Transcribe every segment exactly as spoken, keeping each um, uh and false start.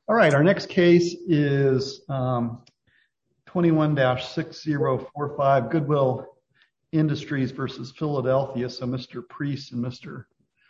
All right, our next case is um, twenty-one dash six zero four five, Goodwill Industries versus Philadelphia. So Mister Priest and Mister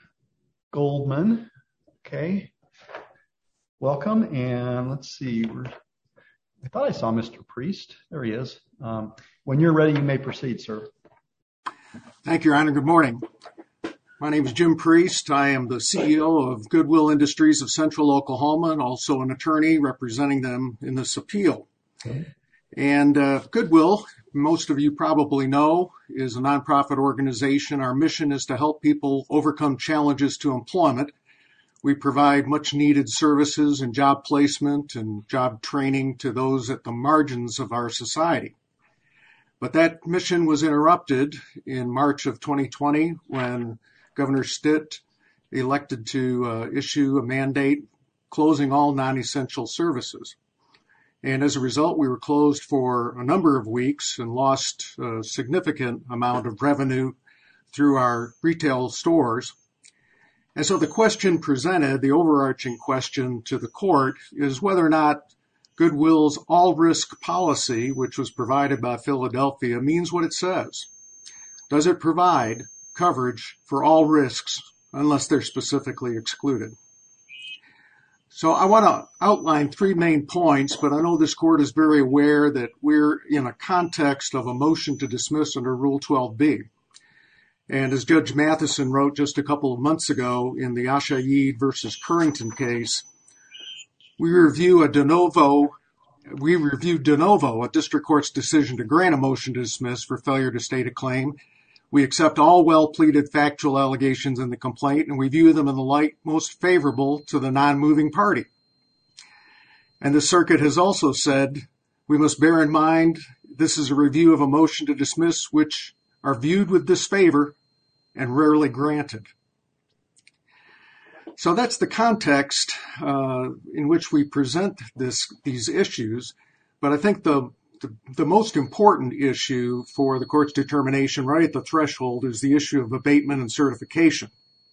Goldman. Okay, welcome. And let's see, we're, I thought I saw Mister Priest. There he is. Um, when you're ready, you may proceed, sir. Thank you, Your Honor. Good morning. My name is Jim Priest. I am the C E O of Goodwill Industries of Central Oklahoma and also an attorney representing them in this appeal. Okay. And uh, Goodwill, most of you probably know, is a nonprofit organization. Our mission is to help people overcome challenges to employment. We provide much needed services and job placement and job training to those at the margins of our society. But that mission was interrupted in March of twenty twenty when Governor Stitt elected to uh, issue a mandate closing all non-essential services. And as a result, we were closed for a number of weeks and lost a significant amount of revenue through our retail stores. And so the question presented, the overarching question to the court, is whether or not Goodwill's all-risk policy, which was provided by Philadelphia, means what it says. Does it provide coverage for all risks unless they're specifically excluded? So I want to outline three main points, but I know this court is very aware that we're in a context of a motion to dismiss under Rule twelve B. And as Judge Matheson wrote just a couple of months ago in the Ashaid versus Currington case, we review a de novo, we review de novo a district court's decision to grant a motion to dismiss for failure to state a claim. We accept all well-pleaded factual allegations in the complaint, and we view them in the light most favorable to the non-moving party. And the circuit has also said we must bear in mind this is a review of a motion to dismiss which are viewed with disfavor and rarely granted. So that's the context uh, in which we present this, these issues. But I think the, the the most important issue for the court's determination right at the threshold is the issue of abatement and certification.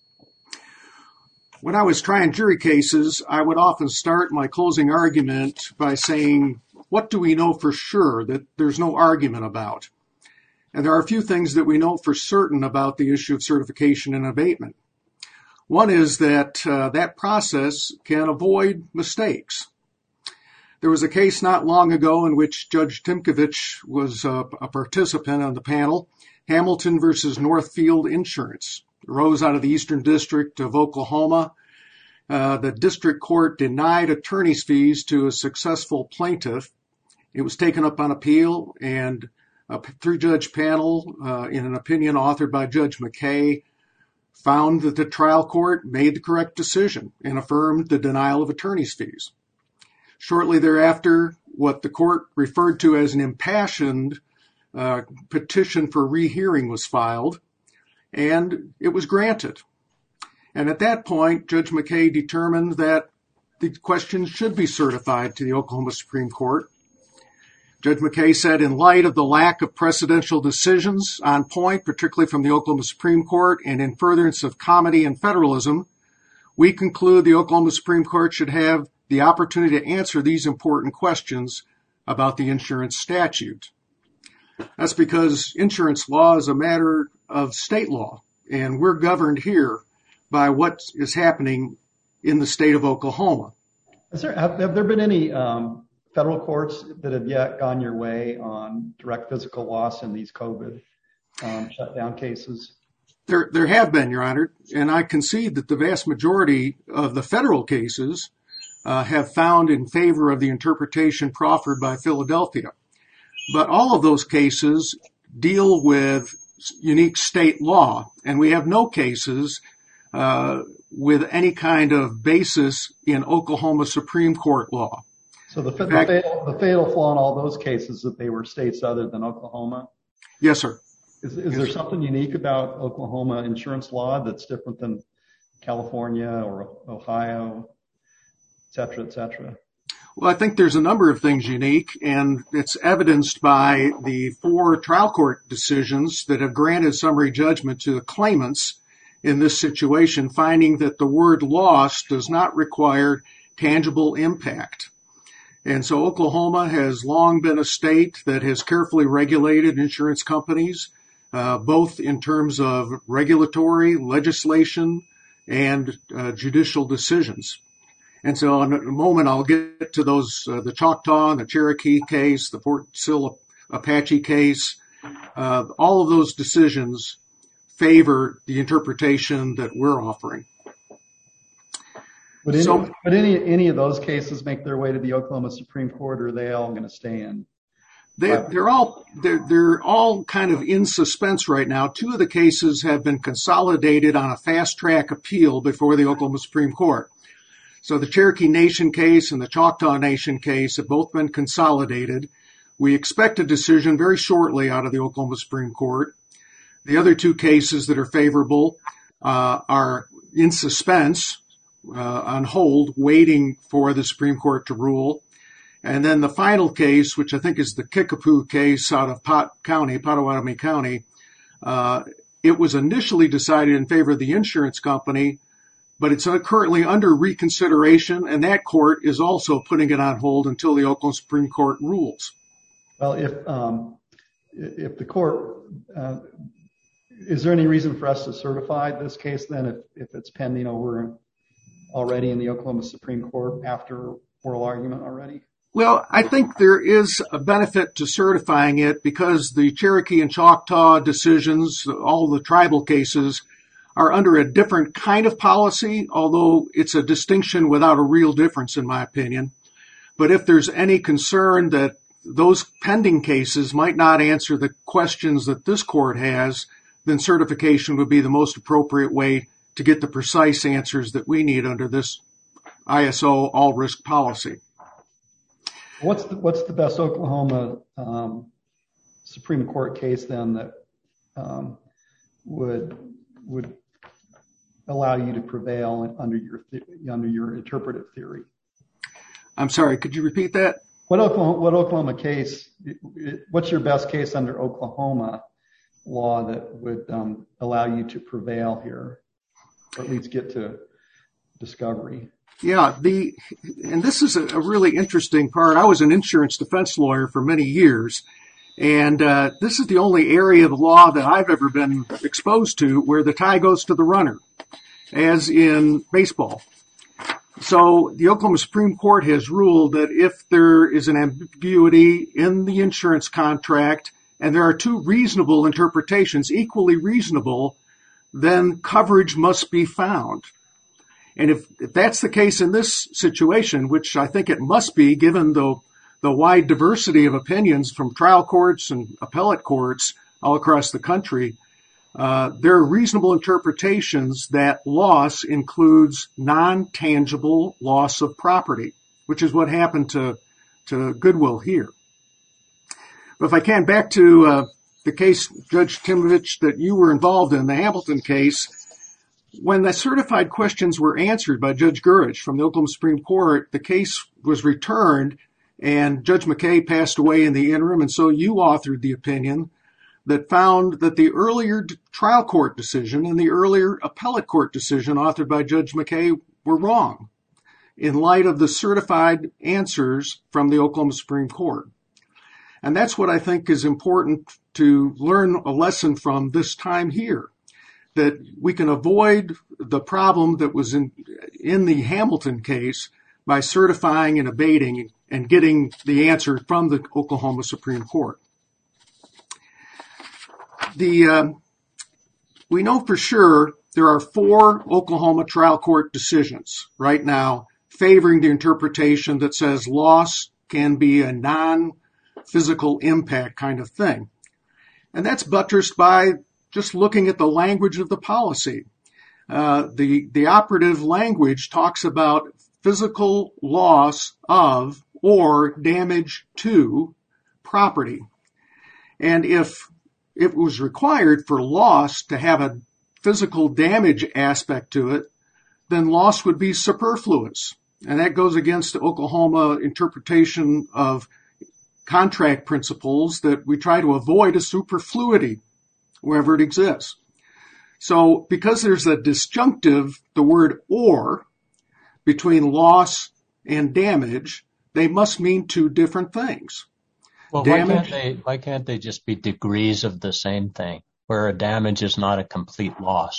When I was trying jury cases, I would often start my closing argument by saying, what do we know for sure that there's no argument about? And there are a few things that we know for certain about the issue of certification and abatement. One is that uh, that process can avoid mistakes. There was a case not long ago in which Judge Timkovich was uh, a participant on the panel, Hamilton versus Northfield Insurance. It arose out of the Eastern District of Oklahoma. Uh, the district court denied attorney's fees to a successful plaintiff. It was taken up on appeal, and a three-judge panel, uh, in an opinion authored by Judge McKay, found that the trial court made the correct decision and affirmed the denial of attorney's fees. Shortly thereafter, what the court referred to as an impassioned uh, petition for rehearing was filed, and it was granted. And at that point, Judge McKay determined that the question should be certified to the Oklahoma Supreme Court. Judge McKay said, in light of the lack of precedential decisions on point, particularly from the Oklahoma Supreme Court, and in furtherance of comity and federalism, we conclude the Oklahoma Supreme Court should have the opportunity to answer these important questions about the insurance statute. That's because insurance law is a matter of state law, and we're governed here by what is happening in the state of Oklahoma. Is there, have, have there been any um, federal courts that have yet gone your way on direct physical loss in these COVID um, shutdown cases? There, there have been, Your Honor, and I concede that the vast majority of the federal cases uh, have found in favor of the interpretation proffered by Philadelphia. But all of those cases deal with unique state law, and we have no cases uh, with any kind of basis in Oklahoma Supreme Court law. So the, the, fact, fatal, the fatal flaw in all those cases that they were states other than Oklahoma? Yes, sir. Is, is there something unique about Oklahoma insurance law that's different than California or Ohio, et cetera, et cetera? Well, I think there's a number of things unique, and it's evidenced by the four trial court decisions that have granted summary judgment to the claimants in this situation, finding that the word loss does not require tangible impact. And so Oklahoma has long been a state that has carefully regulated insurance companies, uh, both in terms of regulatory legislation and uh, judicial decisions. And so in a moment, I'll get to those, uh, the Choctaw and the Cherokee case, the Fort Sill Apache case. Uh, all of those decisions favor the interpretation that we're offering. Would any, so, would any, any of those cases make their way to the Oklahoma Supreme Court, or are they all going to stay in? They, they're all they're, they're all kind of in suspense right now. Two of the cases have been consolidated on a fast track appeal before the Oklahoma Supreme Court. So the Cherokee Nation case and the Choctaw Nation case have both been consolidated. We expect a decision very shortly out of the Oklahoma Supreme Court. The other two cases that are favorable uh, are in suspense, uh, on hold, waiting for the Supreme Court to rule. And then the final case, which I think is the Kickapoo case out of Pot County, Pottawatomie County, uh, it was initially decided in favor of the insurance company, but it's currently under reconsideration, and that court is also putting it on hold until the Oklahoma Supreme Court rules. Well, if um, if the court, uh, is there any reason for us to certify this case then if, if it's pending over already in the Oklahoma Supreme Court after oral argument already? Well, I think there is a benefit to certifying it because the Cherokee and Choctaw decisions, all the tribal cases, are under a different kind of policy, although it's a distinction without a real difference, in my opinion. But if there's any concern that those pending cases might not answer the questions that this court has, then certification would be the most appropriate way to get the precise answers that we need under this I S O all-risk policy. What's the, what's the best Oklahoma um, Supreme Court case then that um, would would allow you to prevail under your under your interpretive theory? I'm sorry, could you repeat that? What Oklahoma, what Oklahoma case? What's your best case under Oklahoma law that would um, allow you to prevail here, or at least get to discovery? Yeah, the and this is a, a really interesting part. I was an insurance defense lawyer for many years, and uh, this is the only area of the law that I've ever been exposed to where the tie goes to the runner, as in baseball. So the Oklahoma Supreme Court has ruled that if there is an ambiguity in the insurance contract and there are two reasonable interpretations, equally reasonable, then coverage must be found. And if, if that's the case in this situation, which I think it must be given the, the wide diversity of opinions from trial courts and appellate courts all across the country, uh, there are reasonable interpretations that loss includes non-tangible loss of property, which is what happened to, to Goodwill here. But if I can, back to uh, the case, Judge Timovich, that you were involved in, the Hamilton case. When the certified questions were answered by Judge Gurich from the Oklahoma Supreme Court, the case was returned and Judge McKay passed away in the interim, and so you authored the opinion that found that the earlier trial court decision and the earlier appellate court decision authored by Judge McKay were wrong in light of the certified answers from the Oklahoma Supreme Court. And that's what I think is important to learn a lesson from this time here, that we can avoid the problem that was in, in the Hamilton case by certifying and abating and getting the answer from the Oklahoma Supreme Court. The, uh, we know for sure there are four Oklahoma trial court decisions right now favoring the interpretation that says loss can be a non-physical impact kind of thing. And that's buttressed by just looking at the language of the policy. Uh, the, the operative language talks about physical loss of or damage to property. And if it was required for loss to have a physical damage aspect to it, then loss would be superfluous. And that goes against the Oklahoma interpretation of contract principles that we try to avoid a superfluity wherever it exists. So because there's a disjunctive, the word or, between loss and damage, they must mean two different things. Well, damage, why can't they, why can't they just be degrees of the same thing, where a damage is not a complete loss?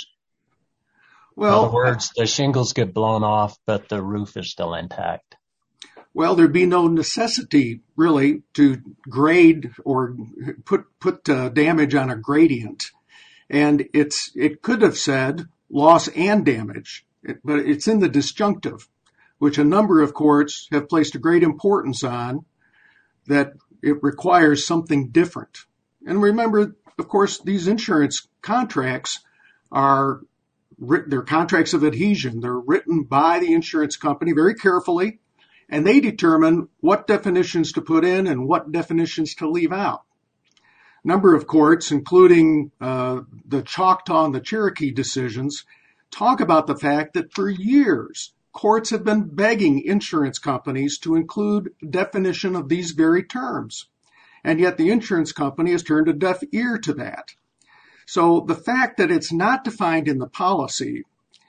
Well, in other words, the shingles get blown off, but the roof is still intact. Well, there'd be no necessity, really, to grade or put put uh, damage on a gradient. And it's it could have said loss and damage, but it's in the disjunctive, which a number of courts have placed a great importance on, that it requires something different. And remember, of course, these insurance contracts are they're contracts of adhesion. They're written by the insurance company very carefully, and they determine what definitions to put in and what definitions to leave out. A number of courts, including uh, the Choctaw and the Cherokee decisions, talk about the fact that for years, courts have been begging insurance companies to include definition of these very terms. And yet the insurance company has turned a deaf ear to that. So the fact that it's not defined in the policy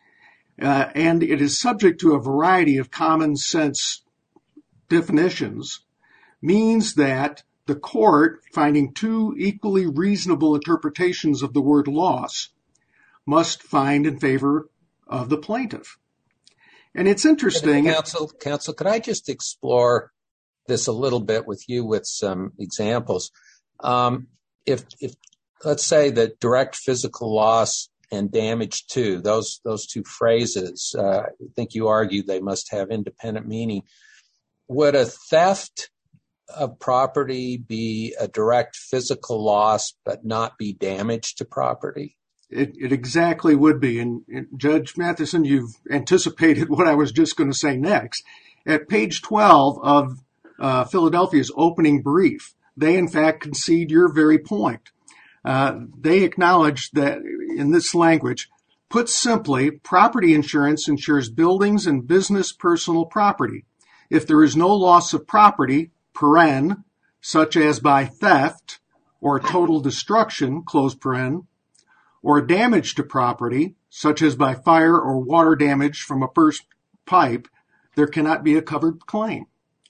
uh, and it is subject to a variety of common sense definitions means that the court, finding two equally reasonable interpretations of the word loss, must find in favor of the plaintiff. And it's interesting. Counsel, counsel, could I just explore this a little bit with you with some examples? Um, if, if, let's say that direct physical loss and damage to, those, those two phrases, uh, I think you argue they must have independent meaning. Would a theft of property be a direct physical loss but not be damage to property? It, it exactly would be. And, and Judge Matheson, you've anticipated what I was just going to say next. At page twelve of uh, Philadelphia's opening brief, they in fact concede your very point. Uh, they acknowledge that in this language, put simply, property insurance insures buildings and business personal property. If there is no loss of property, paren, such as by theft or total destruction, close paren, or damage to property, such as by fire or water damage from a burst pipe, there cannot be a covered claim.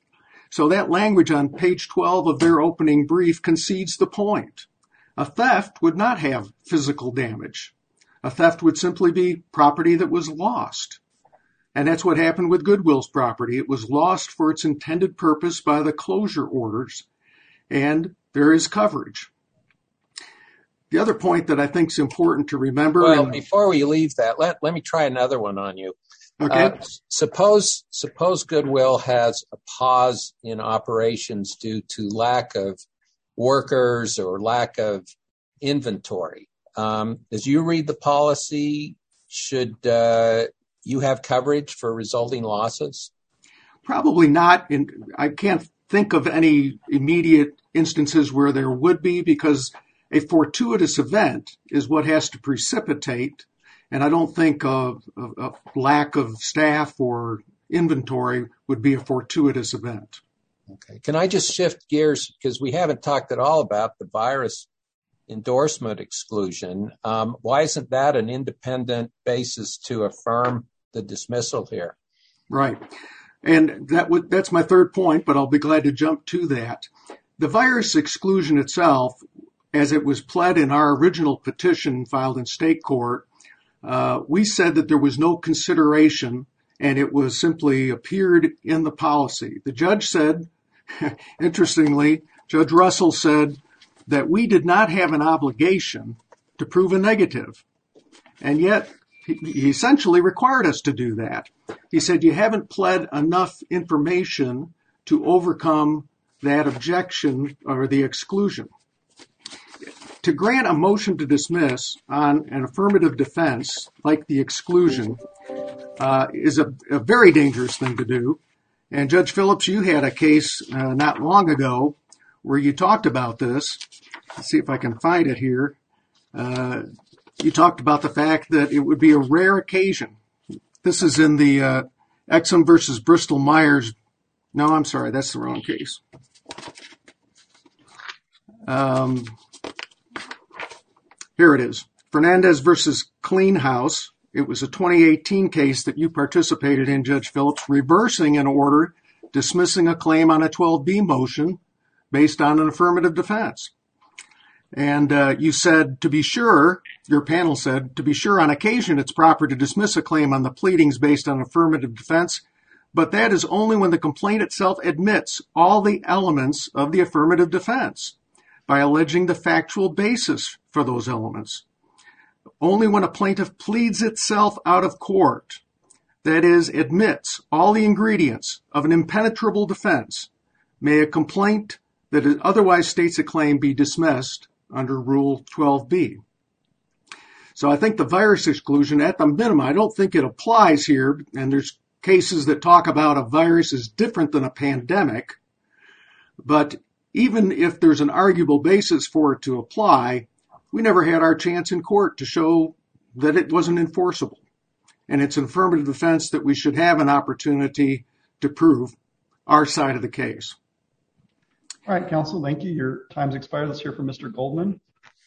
So that language on page twelve of their opening brief concedes the point. A theft would not have physical damage. A theft would simply be property that was lost. And that's what happened with Goodwill's property. It was lost for its intended purpose by the closure orders, and there is coverage. The other point that I think is important to remember. Well, and, before we leave that, let, let me try another one on you. Okay. Uh, suppose, suppose Goodwill has a pause in operations due to lack of workers or lack of inventory. Um, as you read the policy, should uh, you have coverage for resulting losses? Probably not. And I can't think of any immediate instances where there would be, because a fortuitous event is what has to precipitate, and I don't think a, a, a lack of staff or inventory would be a fortuitous event. Okay. Can I just shift gears, because we haven't talked at all about the virus endorsement exclusion. Um, why isn't that an independent basis to affirm the dismissal here? Right. And that would, that's my third point, but I'll be glad to jump to that. The virus exclusion itself, as it was pled in our original petition filed in state court, uh, we said that there was no consideration and it was simply appeared in the policy. The judge said, interestingly, Judge Russell said that we did not have an obligation to prove a negative. And yet he, he essentially required us to do that. He said, you haven't pled enough information to overcome that objection or the exclusion. To grant a motion to dismiss on an affirmative defense, like the exclusion, uh, is a, a very dangerous thing to do. And Judge Phillips, you had a case uh, not long ago where you talked about this. Let's see if I can find it here. Uh, you talked about the fact that it would be a rare occasion. This is in the uh, Exum versus Bristol Myers. No, I'm sorry, that's the wrong case. Um, Here it is. Fernandez versus Clean House. It was a twenty eighteen case that you participated in, Judge Phillips, reversing an order dismissing a claim on a twelve B motion based on an affirmative defense. And uh, you said, to be sure, your panel said, to be sure, on occasion it's proper to dismiss a claim on the pleadings based on affirmative defense, but that is only when the complaint itself admits all the elements of the affirmative defense by alleging the factual basis for those elements. Only when a plaintiff pleads itself out of court, that is, admits all the ingredients of an impenetrable defense, may a complaint that otherwise states a claim be dismissed under Rule twelve B. So I think the virus exclusion, at the minimum, I don't think it applies here, and there's cases that talk about a virus is different than a pandemic, but even if there's an arguable basis for it to apply, we never had our chance in court to show that it wasn't enforceable. And it's an affirmative defense that we should have an opportunity to prove our side of the case. All right, counsel, thank you. Your time's expired. Let's hear from Mister Goldman.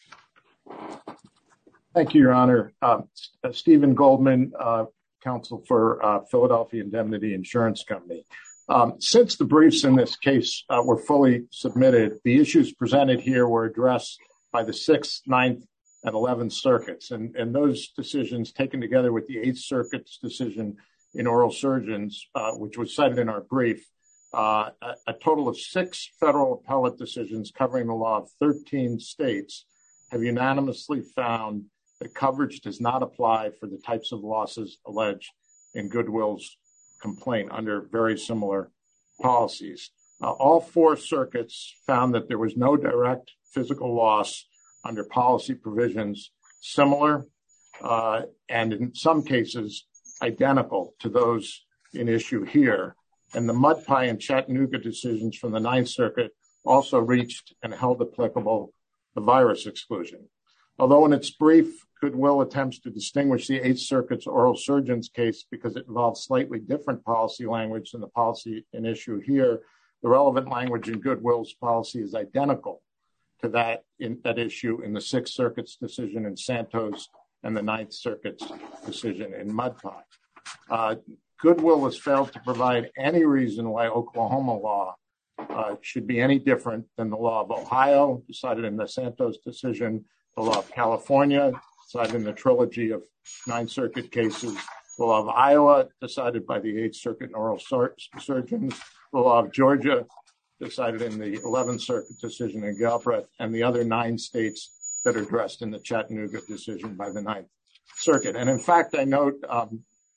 Thank you, Your Honor. Uh, Stephen Goldman, uh, counsel for uh, Philadelphia Indemnity Insurance Company. Um, since the briefs in this case uh, were fully submitted, the issues presented here were addressed by the sixth, ninth, and eleventh circuits. And, and those decisions, taken together with the eighth circuit's decision in oral surgeons, uh, which was cited in our brief, uh, a, a total of six federal appellate decisions covering the law of thirteen states have unanimously found that coverage does not apply for the types of losses alleged in Goodwill's complaint under very similar policies. Uh, all four circuits found that there was no direct physical loss under policy provisions similar uh, and in some cases identical to those in issue here. And the Mud Pie and Chattanooga decisions from the Ninth Circuit also reached and held applicable the virus exclusion. Although in its brief, Goodwill attempts to distinguish the Eighth Circuit's oral surgeons case because it involves slightly different policy language than the policy in issue here, the relevant language in Goodwill's policy is identical to that in that issue in the Sixth Circuit's decision in Santos and the Ninth Circuit's decision in Mud Pie. Uh, Goodwill has failed to provide any reason why Oklahoma law uh, should be any different than the law of Ohio, decided in the Santos decision, the law of California, decided in the trilogy of Ninth Circuit cases, the law of Iowa, decided by the Eighth Circuit and oral sur- surgeons, the law of Georgia, decided in the eleventh Circuit decision in Galbraith, and the other nine states that are addressed in the Chattanooga decision by the Ninth Circuit. And in fact, I note, um,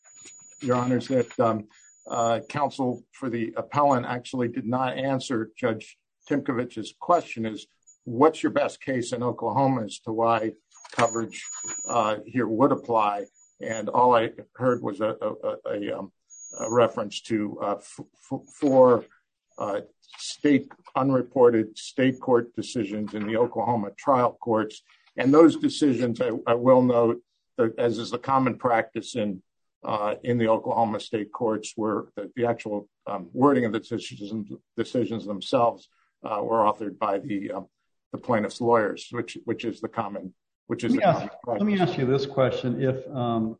Your Honors, that um, uh, counsel for the appellant actually did not answer Judge Timkovich's question is, what's your best case in Oklahoma as to why coverage uh, here would apply? And all I heard was a, a, a, um, a reference to uh, f- f- four uh, state unreported state court decisions in the Oklahoma trial courts. And those decisions, I, I will note, that, as is the common practice in uh, in the Oklahoma state courts, were the, the actual um, wording of the decisions, decisions themselves uh, were authored by the um, the plaintiff's lawyers, which which is the common which is let me, the ask, common practice. Let me ask you this question: If um,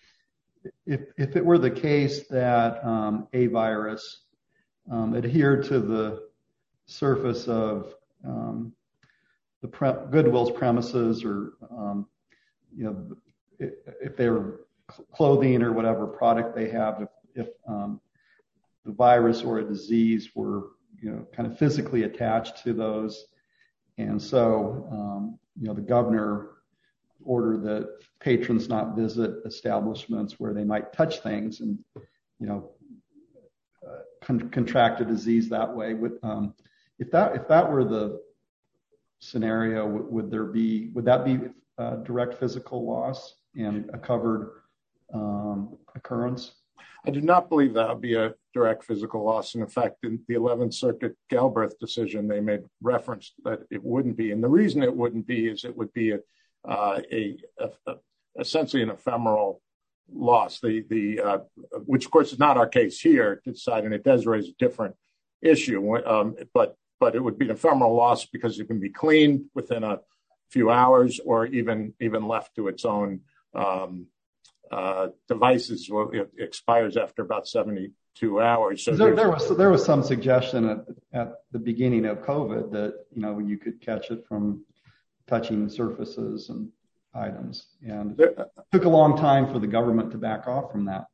if if it were the case that um, a virus um, adhered to the surface of um, the pre- Goodwill's premises, or um, you know, if, if they're clothing or whatever product they have, if, if um, the virus or a disease were, you know, kind of physically attached to those. And so, um, you know, the governor ordered that patrons not visit establishments where they might touch things and, you know, uh, con- contract a disease that way. Would, um, if that if that were the scenario, would, would there be would that be uh, direct physical loss and a covered um, occurrence? I do not believe that would be a direct physical loss. And in fact, in the eleventh Circuit Galbraith decision, they made reference that it wouldn't be. And the reason it wouldn't be is it would be a, uh, a, a, a essentially an ephemeral loss. The the uh, which of course is not our case here to decide, and it does raise a different issue. Um, but but it would be an ephemeral loss because it can be cleaned within a few hours, or even even left to its own um, uh, devices, well, it expires after about seventy-two hours. So there, there was there was some suggestion at, at the beginning of COVID that, you know, you could catch it from touching surfaces and items, and it took a long time for the government to back off from that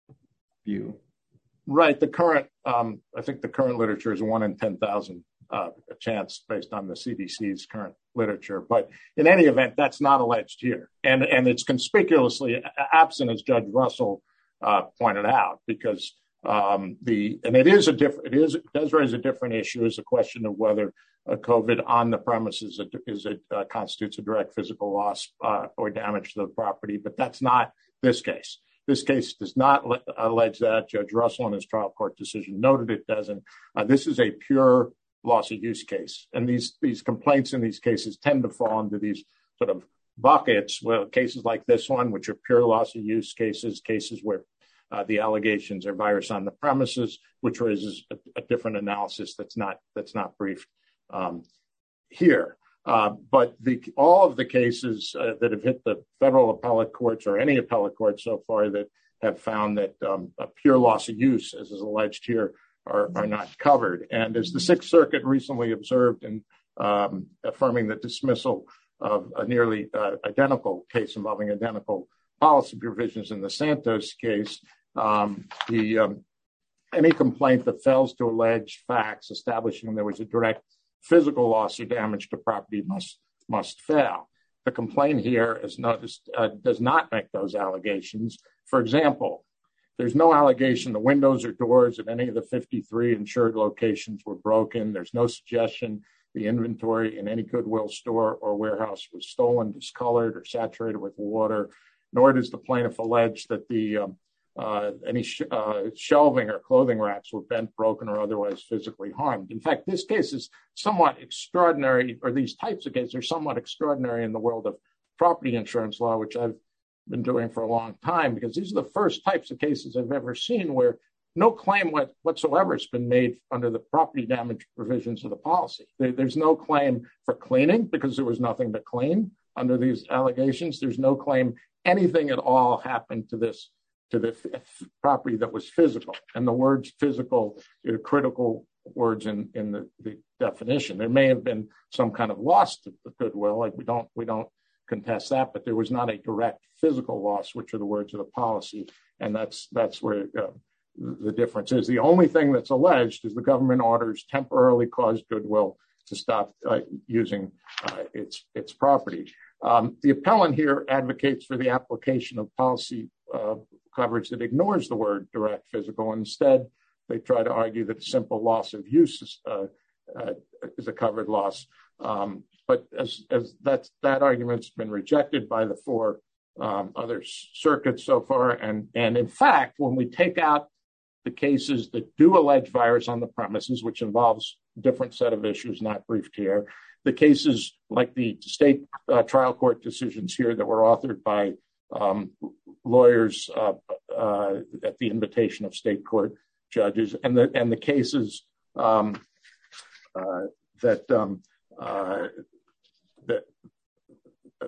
view. Right. The current, um, I think the current literature is one in ten thousand uh, a chance based on the C D C's current literature. But in any event, that's not alleged here. And, and it's conspicuously absent, as Judge Russell uh, pointed out, because um, the, and it is a different, it is, it does raise a different issue, is a question of whether uh, COVID on the premises is a, uh, constitutes a direct physical loss uh, or damage to the property. But that's not this case. This case does not le- allege that. Judge Russell in his trial court decision noted it doesn't. Uh, this is a pure loss of use case. And these, these complaints in these cases tend to fall into these sort of buckets, well, cases like this one, which are pure loss of use cases, cases where uh, the allegations are virus on the premises, which raises a, a different analysis that's not, that's not briefed um, here. Uh, but the, all of the cases uh, that have hit the federal appellate courts or any appellate court so far that have found that um, a pure loss of use, as is alleged here, are, are not covered. And as the Sixth Circuit recently observed in um, affirming the dismissal of a nearly uh, identical case involving identical policy provisions in the Santos case, um, the um, any complaint that fails to allege facts establishing there was a direct physical loss or damage to property must must fail. The complaint here, as noticed, uh, does not make those allegations. For example, there's no allegation the windows or doors of any of the fifty-three insured locations were broken. There's no suggestion the inventory in any Goodwill store or warehouse was stolen, discolored, or saturated with water, nor does the plaintiff allege that the um, Uh, any sh- uh, shelving or clothing racks were bent, broken, or otherwise physically harmed. In fact, this case is somewhat extraordinary, or these types of cases are somewhat extraordinary in the world of property insurance law, which I've been doing for a long time, because these are the first types of cases I've ever seen where no claim what, whatsoever has been made under the property damage provisions of the policy. There, there's no claim for cleaning because there was nothing to clean under these allegations. There's no claim anything at all happened to this to the f- property that was physical. And the words physical are critical words in, in the, the definition. There may have been some kind of loss to the Goodwill. Like we don't, we don't contest that, but there was not a direct physical loss, which are the words of the policy. And that's, that's where uh, the difference is. The only thing that's alleged is the government orders temporarily caused Goodwill to stop uh, using uh, its, its property. Um, the appellant here advocates for the application of policy uh, coverage that ignores the word direct physical. Instead, they try to argue that simple loss of use is, uh, uh, is a covered loss. Um, but as, as that's, that argument's been rejected by the four um, other circuits so far. And, and in fact, when we take out the cases that do allege virus on the premises, which involves a different set of issues not briefed here, the cases like the state uh, trial court decisions here that were authored by um, lawyers uh, uh, at the invitation of state court judges, and the and the cases um, uh, that um, uh, that uh,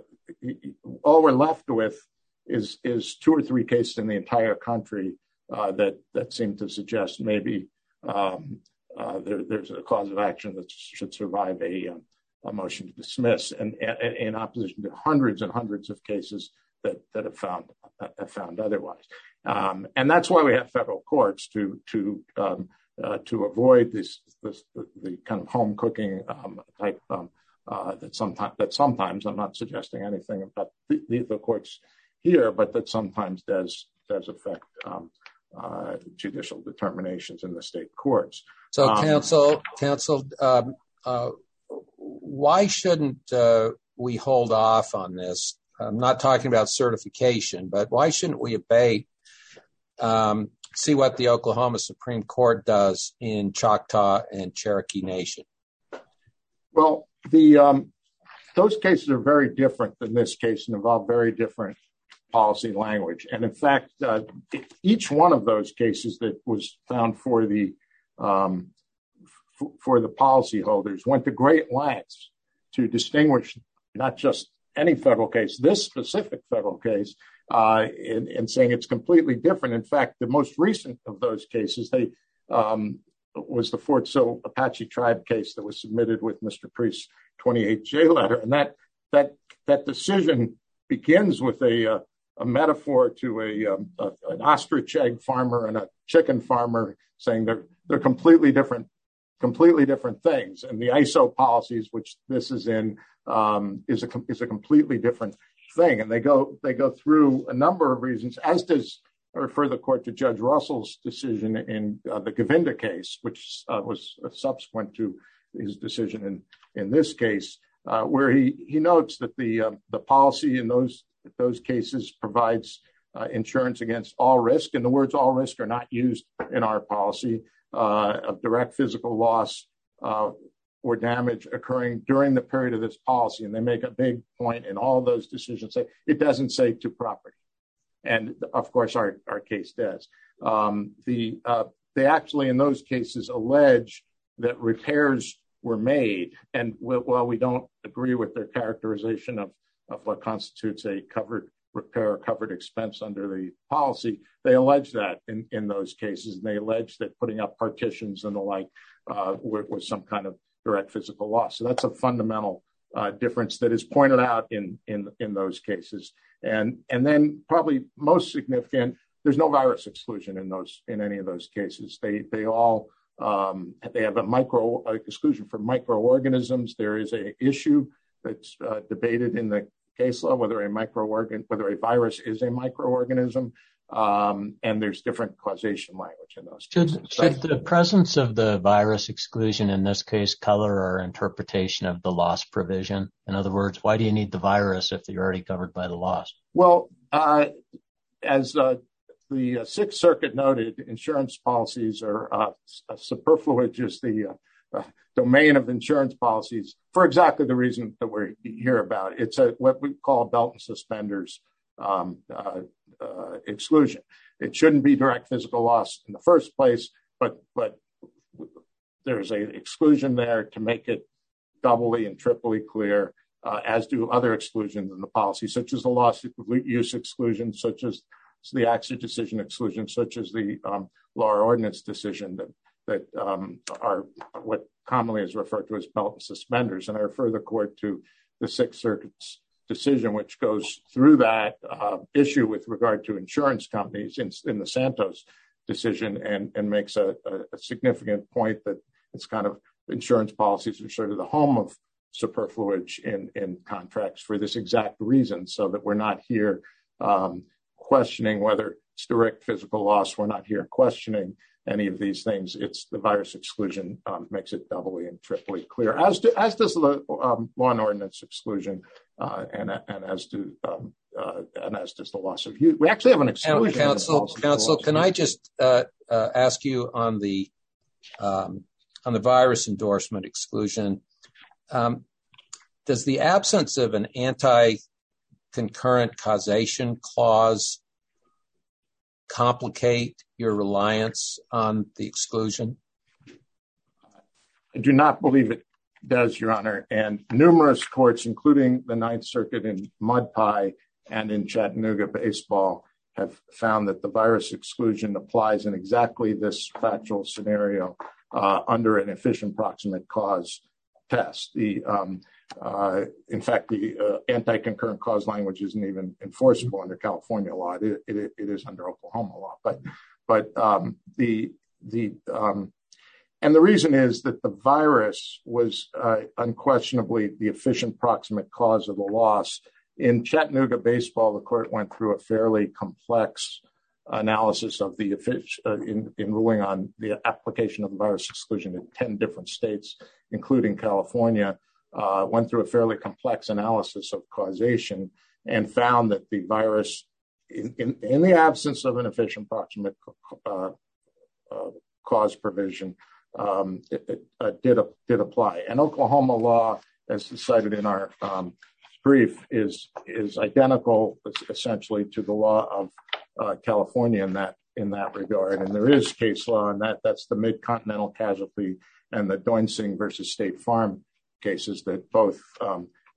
all we're left with is is two or three cases in the entire country uh, that that seem to suggest maybe um, uh, there, there's a cause of action that should survive a, um, a motion to dismiss, and, and in opposition to hundreds and hundreds of cases that that have found have found otherwise. Um, and that's why we have federal courts to to um, uh, to avoid this, this the, the kind of home cooking um, type um, uh, that sometimes that sometimes I'm not suggesting anything about the, the, the courts here, but that sometimes does does affect um, uh, judicial determinations in the state courts. So, um, counsel, counsel, um, uh, why shouldn't uh, we hold off on this? I'm not talking about certification, but why shouldn't we abate, um, see what the Oklahoma Supreme Court does in Choctaw and Cherokee Nation? Well, the um, those cases are very different than this case and involve very different policy language. And in fact, uh, each one of those cases that was found for the um, f- for the policyholders went to great lengths to distinguish not just any federal case, this specific federal case, uh, and, and saying it's completely different. In fact, the most recent of those cases, they um, was the Fort Sill Apache Tribe case that was submitted with Mister Priest's twenty-eight J letter, and that that that decision begins with a uh, a metaphor to a, um, a an ostrich egg farmer and a chicken farmer, saying they're they're completely different, completely different things. And the I S O policies, which this is in, um, is a is a completely different thing. And they go they go through a number of reasons, as does I refer the court to Judge Russell's decision in uh, the Govinda case, which uh, was subsequent to his decision in in this case, uh, where he he notes that the uh, the policy in those those cases provides uh, insurance against all risk, and the words all risk are not used in our policy, uh, of direct physical loss uh, or damage occurring during the period of this policy. And they make a big point in all those decisions, say it doesn't say to property. And of course, our, our case does. Um, the uh, they actually, in those cases, allege that repairs were made. And while we don't agree with their characterization of, of what constitutes a covered repair or covered expense under the policy, they allege that in, in those cases. And they allege that putting up partitions and the like uh, was some kind of direct physical loss. So that's a fundamental uh, difference that is pointed out in, in, in those cases. And and then probably most significant, there's no virus exclusion in those in any of those cases. They they all um, they have a micro uh, exclusion for microorganisms. There is a issue that's uh, debated in the case law whether a microorgan whether a virus is a microorganism, um, and there's different causation language in those cases. Should, should the presence of the virus exclusion in this case color our interpretation of the loss provision? In other words, why do you need the virus if you're already covered by the loss? Well, uh, as uh, the uh, Sixth Circuit noted, insurance policies are uh, superfluous is the uh, uh, domain of insurance policies for exactly the reason that we're here about. It's a what we call a belt and suspenders um, uh, uh, exclusion. It shouldn't be direct physical loss in the first place, but but there's a exclusion there to make it doubly and triply clear, uh, as do other exclusions in the policy, such as the loss use exclusion, such as the accident decision exclusion, such as the um, law or ordinance decision that that um, are what commonly is referred to as belt and suspenders. And I refer the court to the Sixth Circuit's decision, which goes through that uh, issue with regard to insurance companies in, in the Santos decision, and, and makes a, a significant point that it's kind of insurance policies are sort of the home of superfluity in, in contracts for this exact reason, so that we're not here um, questioning whether it's direct physical loss. We're not here questioning any of these things. It's the virus exclusion um, makes it doubly and triply clear, as do, as does the um, law and ordinance exclusion, uh, and and as do um, uh, and as does the loss of use. We actually have an exclusion. Counsel, counsel, can I just uh, uh, ask you on the um, on the virus endorsement exclusion? Um, does the absence of an anti-concurrent causation clause complicate your reliance on the exclusion? I do not believe it does, Your Honor. And numerous courts, including the Ninth Circuit in Mud Pie and in Chattanooga baseball, have found that the virus exclusion applies in exactly this factual scenario uh, under an efficient proximate cause test. The um, uh, in fact, the uh, anti-concurrent cause language isn't even enforceable under California law. It, it, it is under Oklahoma law. But but um, the the um, and the reason is that the virus was uh, unquestionably the efficient proximate cause of the loss. In Chattanooga baseball, the court went through a fairly complex analysis of the uh, in, in ruling on the application of the virus exclusion in ten different states, including California. Uh, went through a fairly complex analysis of causation and found that the virus, in, in, in the absence of an efficient proximate uh, uh, cause provision, um, it, it, uh, did uh, did apply. And Oklahoma law, as cited in our um, brief, is is identical essentially to the law of uh, California in that in that regard. And there is case law on that. That's the Mid-Continental Casualty and the Doinsing versus State Farm cases that both um,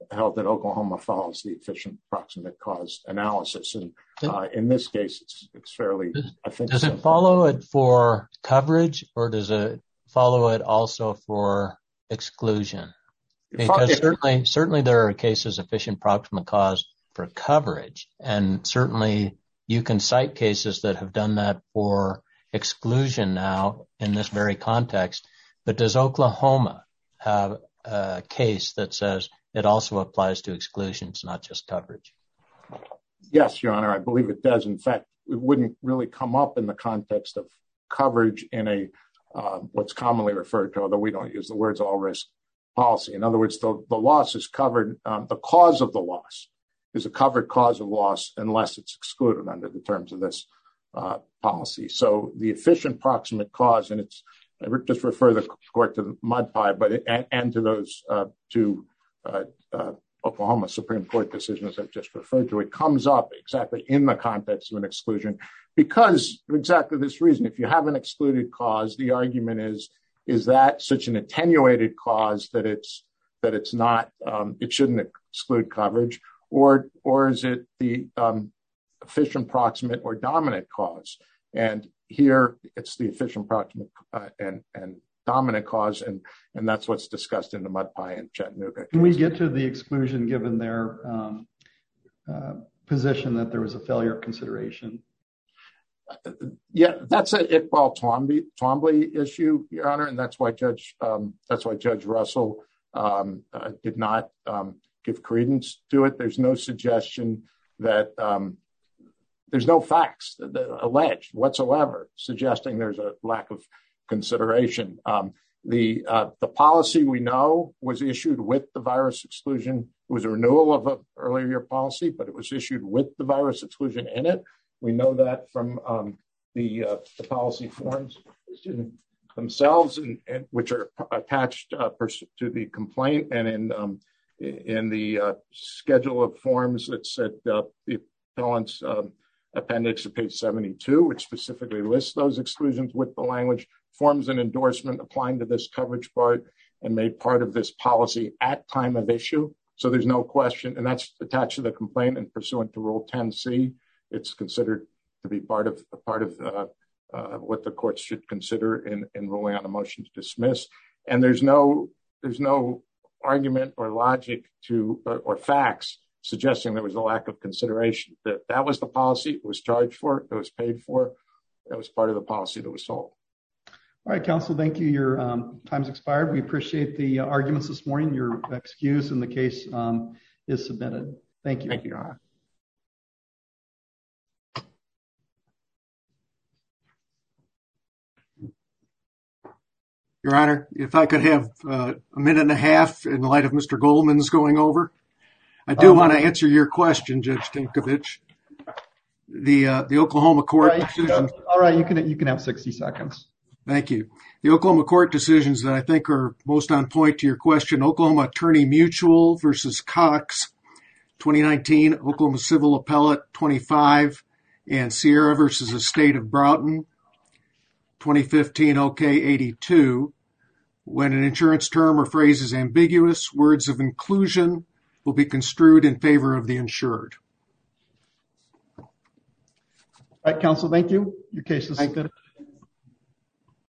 held that Oklahoma follows the efficient proximate cause analysis. And uh, in this case, it's it's fairly, I think. Does it follow it for coverage, or does it follow it also for exclusion? Because certainly, certainly there are cases of efficient proximate cause for coverage, and certainly you can cite cases that have done that for exclusion now in this very context. But does Oklahoma have a case that says it also applies to exclusions, not just coverage? Yes, Your Honor, I believe it does. In fact, it wouldn't really come up in the context of coverage in a uh, what's commonly referred to, although we don't use the words all risk policy. In other words, the, the loss is covered, um, the cause of the loss is a covered cause of loss unless it's excluded under the terms of this uh, policy. So the efficient proximate cause, and it's, I just refer the court to the mud pie, but it, and, and to those uh, two uh, uh, Oklahoma Supreme Court decisions I've just referred to, it comes up exactly in the context of an exclusion because of exactly this reason. If you have an excluded cause, the argument is, is that such an attenuated cause that it's that it's not, um, it shouldn't exclude coverage, or or is it the um, efficient proximate or dominant cause? And here it's the efficient proximate uh, and and dominant cause, and and that's what's discussed in the mud pie in Chattanooga. Can we get to the exclusion given their um, uh, position that there was a failure of consideration? Uh, yeah, that's a Iqbal Twombly, Twombly issue, Your Honor, and that's why Judge um, that's why Judge Russell um, uh, did not um, give credence to it. There's no suggestion that um, there's no facts that, that alleged whatsoever suggesting there's a lack of consideration. Um, the uh, the policy we know was issued with the virus exclusion. It was a renewal of an earlier year policy, but it was issued with the virus exclusion in it. We know that from um, the, uh, the policy forms themselves, and, and which are attached uh, to the complaint, and in um, in the uh, schedule of forms that's at uh, the appellant's um, appendix at page seventy-two, which specifically lists those exclusions with the language forms an endorsement applying to this coverage part and made part of this policy at time of issue. So there's no question, and that's attached to the complaint and pursuant to Rule ten C. It's considered to be part of a part of uh, uh, what the courts should consider in, in ruling on a motion to dismiss. And there's no there's no argument or logic to uh, or facts suggesting there was a lack of consideration. That that was the policy. It was charged for. It was paid for. It was part of the policy that was sold. All right, counsel. Thank you. Your um, time's expired. We appreciate the uh, arguments this morning. Your excuse in the case um, is submitted. Thank you. Thank you, Your Honor. Your Honor, if I could have uh, a minute and a half in light of Mister Goldman's going over. I do um, want to answer your question, Judge Tinkovich. The uh, the Oklahoma court all right, decision. All right, you can you can have sixty seconds. Thank you. The Oklahoma court decisions that I think are most on point to your question: Oklahoma Attorney Mutual versus Cox, twenty nineteen; Oklahoma Civil Appellate twenty-five, and Sierra versus the State of Broughton, twenty fifteen O K eighty-two. When an insurance term or phrase is ambiguous, words of inclusion will be construed in favor of the insured. All right, counsel, thank you. Your case is submitted.